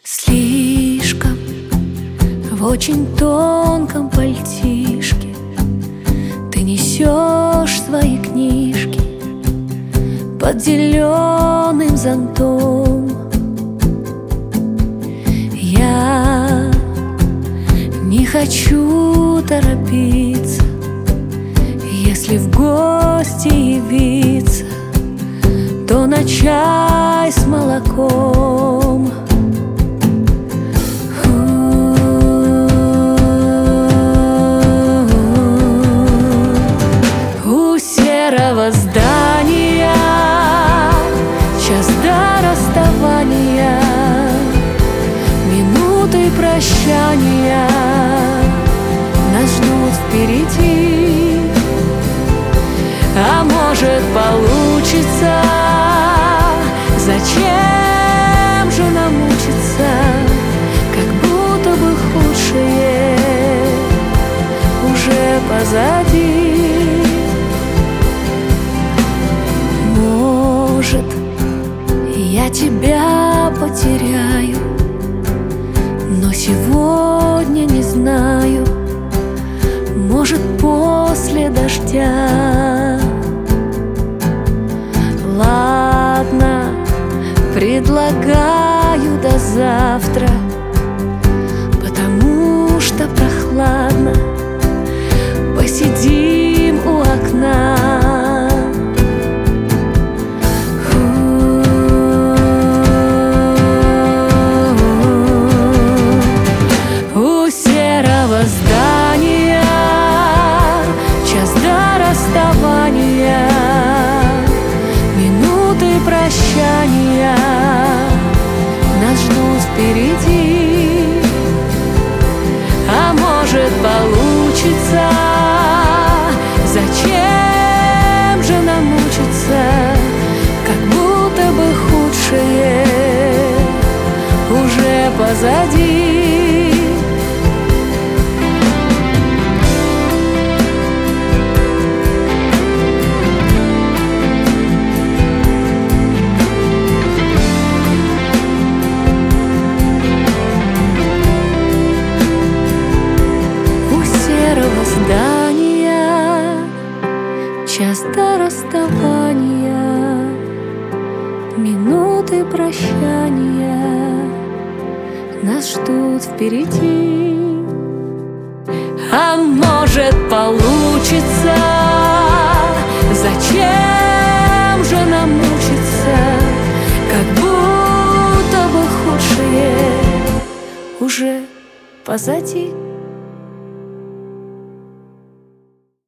Слишком в очень тонком пальтишке ты несешь свои книжки под зеленым зонтом. Я не хочу торопиться, если в гости явиться, то на чай с молоком. У серого здания час до расставания, минуты прощания нас ждут впереди. А может, получится? Зачем же нам мучиться, как будто бы худшее уже позади? Может, я тебя потеряю, но сегодня не знаю. Может, после дождя. Ладно, предлагаю до завтра, потому что прохладно. Посидим у окна. У серого здания час до расставания, минуты прощания нас ждут впереди. А может, получится? Зачем же нам мучиться, как будто бы худшее уже позади? Здания, час до расставания, минуты прощания нас ждут впереди. А может, получится? Зачем же нам мучиться, как будто бы худшее уже позади?